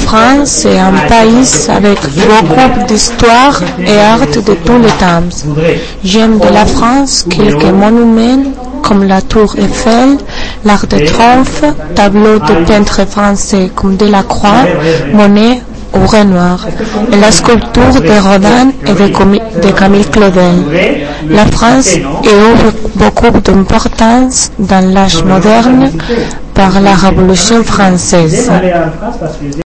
France est un pays avec beaucoup d'histoire et art de tous les temps. J'aime de la France quelques monuments comme la Tour Eiffel, l'Arc de Triomphe, tableaux de peintres français comme Delacroix, Monet ou Renoir, et la sculpture de Rodin et de Camille Claudel. La France a eu beaucoup d'importance dans l'âge moderne par la Révolution française.